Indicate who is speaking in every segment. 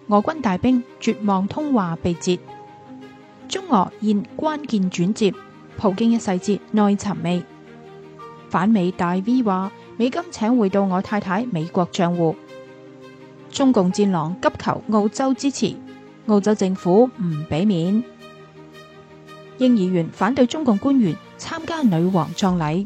Speaker 1: 俄軍大兵絕望通話被截，中俄現關鍵轉折，普京一細節內尋味。反美大 V 話美金請回到我太太美國賬戶。中共戰狼急求澳洲支持，澳洲政府唔俾面。英議員反對中共官員參加女王葬禮。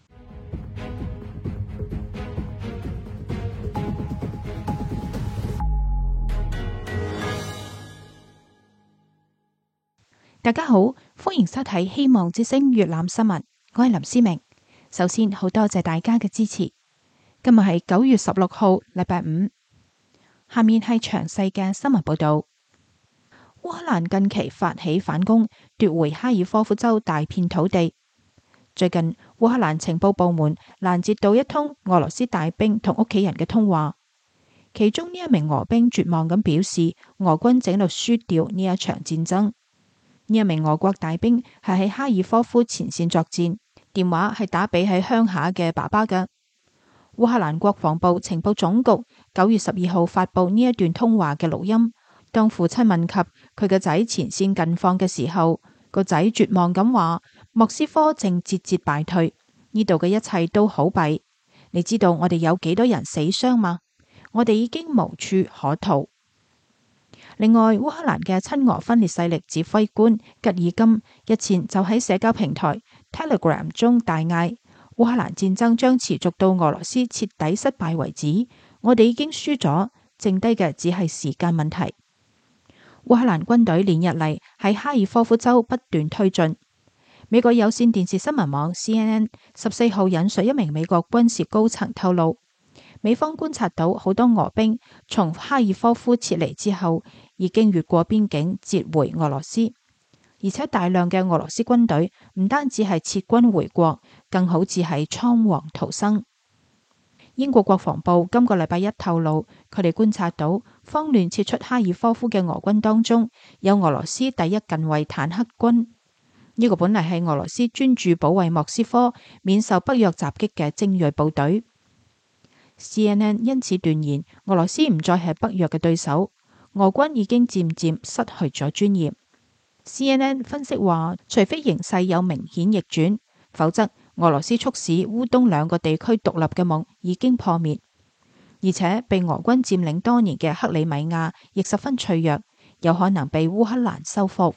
Speaker 1: 大家好，歡迎收睇希望之聲粵覽新聞，我係林思明。首先好多謝大家嘅支持。今日係9月16號，禮拜五。下面係詳細嘅新聞報道。烏克蘭近期發起反攻，奪回哈爾科夫州大片土地。最近烏克蘭情報部門攔截到一通俄羅斯大兵同屋企人嘅通話，其中呢一名俄兵絕望咁表示，俄軍正喺度輸掉呢一場戰爭。呢一名俄國大兵係喺哈爾科夫前線作戰，電話係打俾喺鄉下嘅爸爸嘅。烏克蘭國防部情報總局9月12號發布呢一段通話嘅錄音，當父親問及佢嘅仔前線近況嘅時候，個仔絕望咁話：莫斯科正節節敗退，呢度嘅一切都好弊。你知道我哋有幾多人死傷嗎？我哋已經無處可逃。另外，烏克蘭嘅親俄分裂勢力指揮官吉爾金日前就喺社交平台 Telegram 中大嗌：烏克蘭戰爭將持續到俄羅斯徹底失敗為止，我哋已經輸咗，剩低嘅只係時間問題。烏克蘭軍隊連日嚟喺哈爾科夫州不斷推進。美國有線電視新聞網 CNN 14號引述一名美國軍事高層透露，美方觀察到好多俄兵從哈爾科夫撤離之後，已經越過邊境折回俄羅斯，而且大量嘅俄羅斯軍隊唔單止係撤軍回國，更好似係倉皇逃生。英國國防部今個禮拜一透露，佢哋觀察到慌亂撤出哈爾科夫嘅俄軍當中，有俄羅斯第一近衛坦克軍。呢個本嚟係俄羅斯專注保衛莫斯科免受北約襲擊嘅精銳部隊。CNN 因此斷言，俄羅斯唔再係北約嘅對手，俄軍已經漸漸失去咗尊嚴。CNN 分析話，除非形勢有明顯逆轉，否則俄羅斯促使烏東兩個地區獨立嘅夢已經破滅，而且被俄軍佔領多年嘅克里米亞亦十分脆弱，有可能被烏克蘭收復。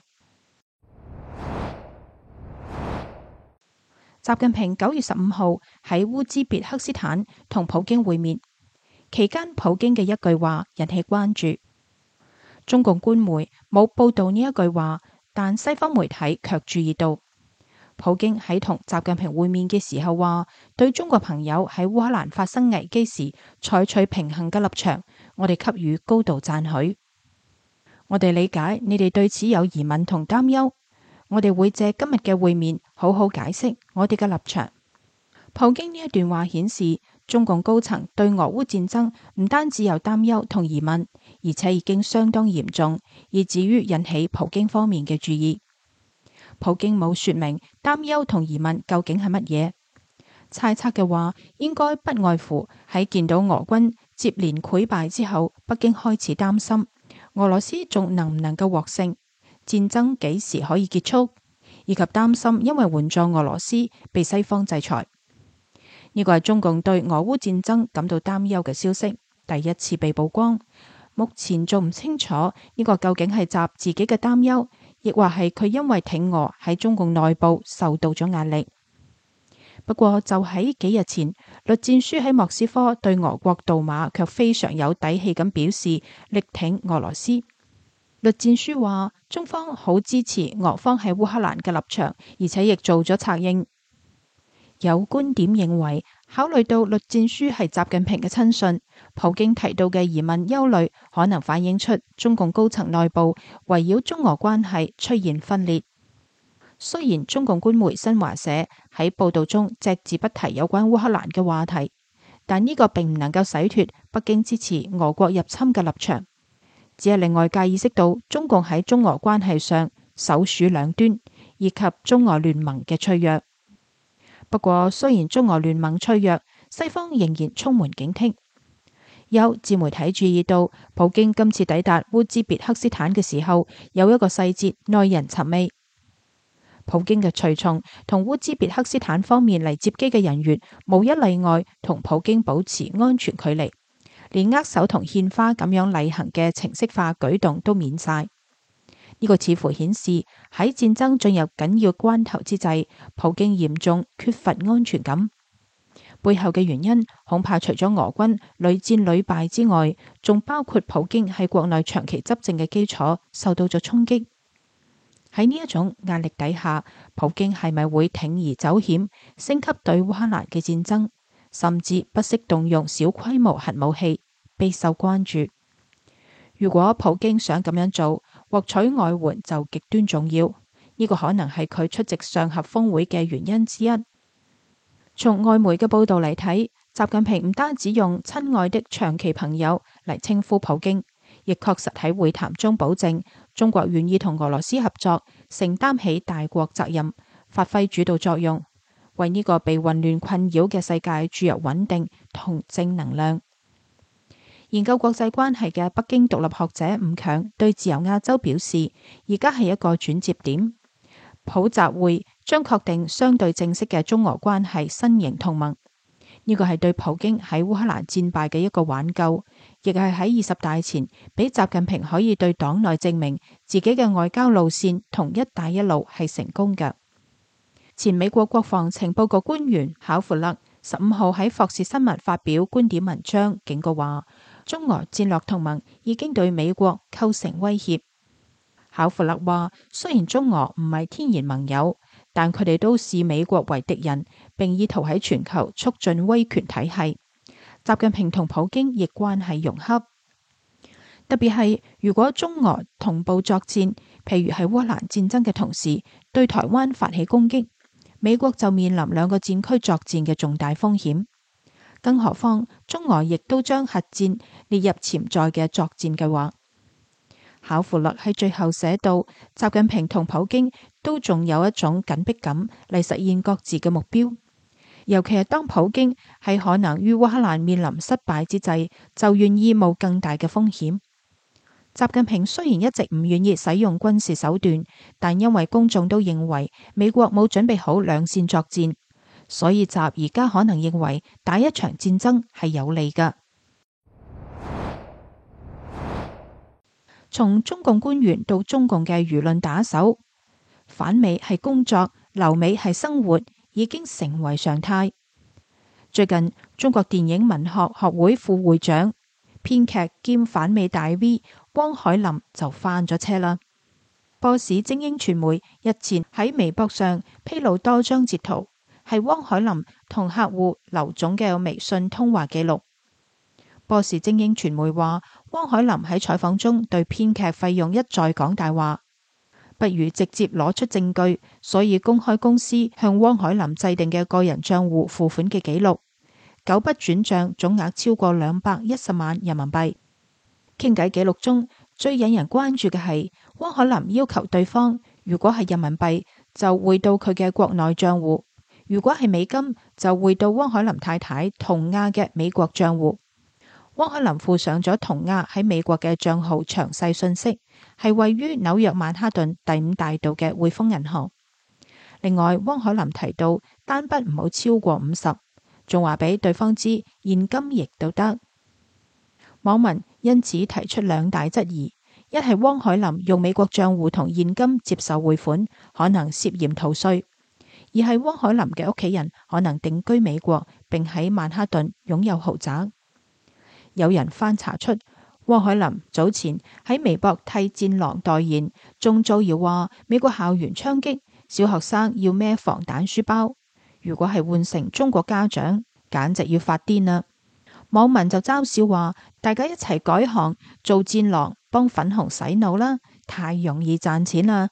Speaker 1: 習近平9月15號喺烏茲別克斯坦同普京會面，期間普京嘅一句話引起關注。中共官媒冇報道呢一句話，但西方媒體卻注意到，普京喺同習近平會面嘅時候話，對中國朋友喺烏克蘭發生危機時採取平衡嘅立場，我哋給予高度讚許。我哋理解你哋對此有疑問同擔憂。我哋會借今日嘅會面好好解釋我哋嘅立場。普京呢一段話顯示，中共高層對俄烏戰爭唔單止有擔憂同疑問，而且已經相當嚴重，以至於引起普京方面嘅注意。普京冇說明擔憂同疑問究竟係乜嘢，猜測嘅話應該不外乎喺見到俄軍接連潰敗之後，北京開始擔心俄羅斯仲能唔能夠獲勝，戰爭幾時可以結束，以及擔心因為援助俄羅斯被西方制裁。呢個係中共對俄烏戰爭感到擔憂嘅消息，第一次被曝光。目前仲唔清楚呢個究竟係習自己嘅擔憂，亦或係佢因為挺俄喺中共內部受到咗壓力。不過就喺幾日前，栗戰書喺莫斯科對俄國杜馬卻非常有底氣咁表示力挺俄羅斯。栗戰書話，中方好支持俄方喺烏克蘭嘅立場，而且亦做咗策應。有觀點認為，考慮到栗戰書係習近平嘅親信，普京提到嘅疑問憂慮，可能反映出中共高層內部圍繞中俄關係出現分裂。雖然中共官媒新華社喺報道中隻字不提有關烏克蘭嘅話題，但呢個並唔能夠洗脫北京支持俄國入侵嘅立場，只係令外界意識到中共喺中俄關係上首鼠兩端，以及中俄聯盟嘅脆弱。不過，雖然中俄聯盟脆弱，西方仍然充滿警惕。 有自媒體注意到，普京今次抵達烏茲別克斯坦嘅時候，有一個細節耐人尋味。普京嘅隨從同烏茲別克斯坦方面嚟接機嘅人員，無一例外同普京保持安全距離，連握手同獻花咁樣例行嘅程式化舉動都免晒。呢個似乎顯示喺戰爭進入緊要關頭之際，普京嚴重缺乏安全感。背後嘅原因恐怕除咗俄軍屢戰屢敗之外，仲包括普京喺國內長期執政嘅基礎受到咗衝擊。喺呢一種壓力底下，普京係咪會鋌而走險，升級對烏克蘭嘅戰爭，甚至不惜動用小規模核武器，備受關注。如果普京想咁樣做，獲取外援就極端重要。呢個可能係佢出席上合峰會嘅原因之一。從外媒嘅報道嚟睇，習近平唔單止用親愛的長期朋友嚟稱呼普京，亦確實喺會談中保證中國願意同俄羅斯合作，承擔起大國責任，發揮主導作用，為呢個被混亂困擾嘅世界注入穩定同正能量。研究國際關係嘅北京獨立學者吳強對自由亞洲表示，而家係一個轉折點。普習會將確定相對正式嘅中俄關係新型同盟，呢個係對普京喺烏克蘭戰敗嘅一個挽救，亦係喺20大前俾習近平可以對黨內證明自己嘅外交路線同一帶一路係成功嘅。前美國國防情報局官員考弗勒15號喺霍士新聞發表觀點文章，警告話中俄戰略同盟已經對美國構成威脅。考弗勒話，雖然中俄唔係天然盟友，但佢哋都視美國為敵人，並意圖喺全球促進威權體系。習近平同普京亦關係融洽，特別係如果中俄同步作戰，譬如喺烏克蘭戰爭嘅同時對台灣發起攻擊，美國就面臨兩個戰區作戰嘅重大風險。更何況中俄亦都將核戰列入潛在嘅作戰計劃。考弗勒喺最後寫到，習近平同普京都仲有一種緊迫感嚟實現各自嘅目標，尤其係當普京喺可能於烏克蘭面臨失敗之際，就願意冒更大嘅風險。習近平雖然一直唔願意使用軍事手段，但因為公眾都認為美國冇準備好兩線作戰，所以習而家可能認為打一場戰爭係有利㗎。從中共官員到中共嘅輿論打手，反美係工作，留美係生活，已經成為常態。最近，中國電影文學學會副會長、編劇兼反美大 V 汪海林就翻咗車啦。波士精英傳媒日前喺微博上披露多張截圖，係汪海林同客戶劉總嘅微信通話記錄。波士精英傳媒話，汪海林喺採訪中對編劇費用一再講大話，不如直接攞出證據，所以公開公司向汪海林制定嘅個人賬戶付款嘅記錄，9筆轉賬總額超過210萬人民幣。傾偈記錄中最引人關注嘅係汪海林要求對方，如果係人民幣就匯到佢嘅國內賬戶，如果係美金就匯到汪海林太太童亞嘅美國賬戶。汪海林附上咗童亞喺美國嘅賬號詳細信息，係位於紐約曼哈頓第5大道嘅匯豐銀行。另外，汪海林提到單筆唔好超過50，仲話俾對方知現金亦都得。網民因此提出兩大質疑：一係汪海林用美國賬戶同現金接受匯款，可能涉嫌逃稅；二係汪海林嘅屋企人可能定居美國，並喺曼哈頓擁有豪宅。有人翻查出汪海林早前喺微博替戰狼代言，仲造謠話美國校園槍擊，小學生要孭防彈書包。如果係換成中國家長，簡直要發癲啦！網民就嘲笑話，大家一齊改行做戰狼，幫粉紅洗腦啦，太容易賺錢啦！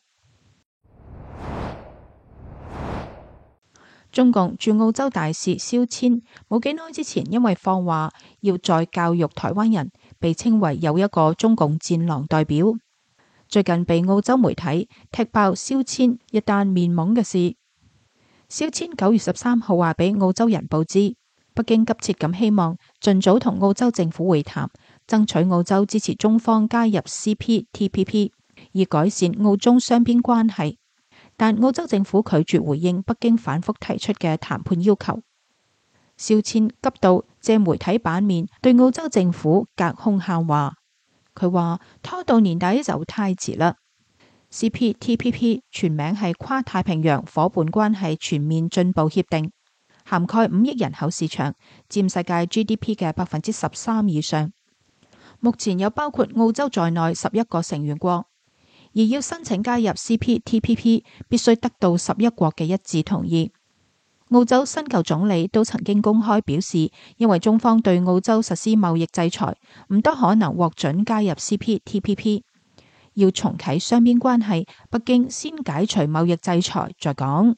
Speaker 1: 中共駐澳洲大使肖千冇幾耐之前，因為放話要再教育台灣人，被稱為又一個中共戰狼代表。最近被澳洲媒體踢爆肖千一單面懵嘅事。肖千9月13號話俾澳洲人報知， 北京急切咁希望盡早同澳洲政府會談，爭取澳洲支持中方加入 CPTPP， 以改善澳中雙邊關係。但澳洲政府拒絕回應北京反覆提出嘅談判要求。肖千急到借媒體版面對澳洲政府隔空喊話，佢話拖到年底就太遲啦。CPTPP 全名係跨太平洋夥伴關係全面進步協定，涵蓋5億人口市場，佔世界 GDP 嘅13%以上。目前有包括澳洲在內11個成員國，而要申請加入 CPTPP 必須得到11國嘅一致同意。澳洲新舊總理都曾經公開表示，因為中方對澳洲實施貿易制裁，唔多可能獲准加入 CPTPP。要重啟雙邊關係，北京先解除貿易制裁再講。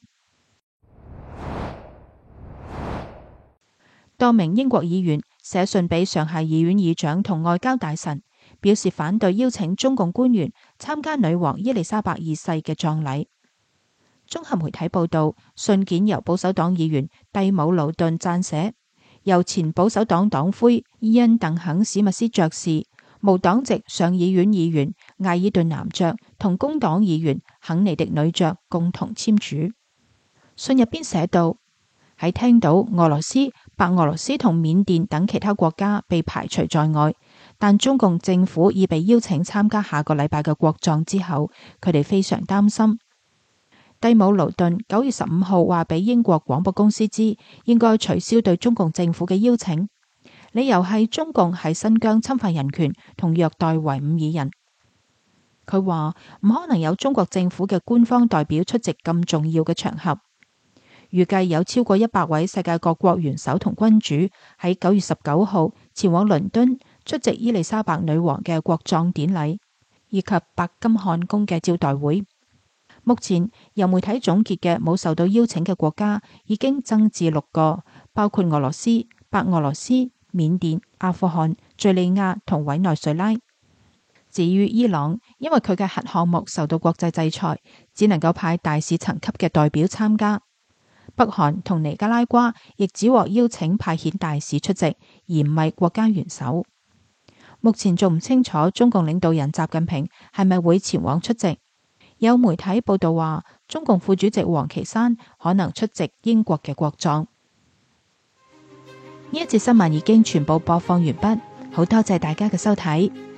Speaker 1: 多名英國議員寫信俾上下議院議長同外交大臣，表示反對邀請中共官員參加女王伊麗莎白二世嘅葬禮。綜合媒體報道，信件由保守黨議員蒂姆·勞頓撰寫，由前保守黨黨魁伊恩·鄧肯史密斯爵士、無黨籍上議院議員艾爾頓男爵同工黨議員肯尼迪女爵共同簽署。信入邊寫道：喺聽到俄羅斯、白俄羅斯同緬甸等其他國家被排除在外，但中共政府已被邀請參加下個禮拜嘅國葬之後，佢哋非常擔心。蒂姆·勞頓9月15號話俾英國廣播公司知，應該取消對中共政府嘅邀請，理由係中共喺新疆侵犯人權同虐待維吾爾人。佢話唔可能有中國政府嘅官方代表出席咁重要嘅場合。預計有超過100位世界各國元首同君主喺9月19號前往倫敦出席伊麗莎白女王嘅國葬典禮，以及白金漢宮嘅招待會。目前由媒體總結嘅冇受到邀請嘅國家已經增至6個，包括俄羅斯、白俄羅斯、緬甸、阿富汗、敘利亞同委內瑞拉。至於伊朗，因為佢嘅核項目受到國際制裁，只能夠派大使層級嘅代表參加。北韓同尼加拉瓜亦只獲邀請派遣大使出席，而唔係國家元首。目前仲唔清楚中共領導人習近平係咪會前往出席。有媒體報道話，中共副主席王岐山可能出席英國嘅國葬。呢一節新聞已經全部播放完畢，好多謝大家嘅收睇。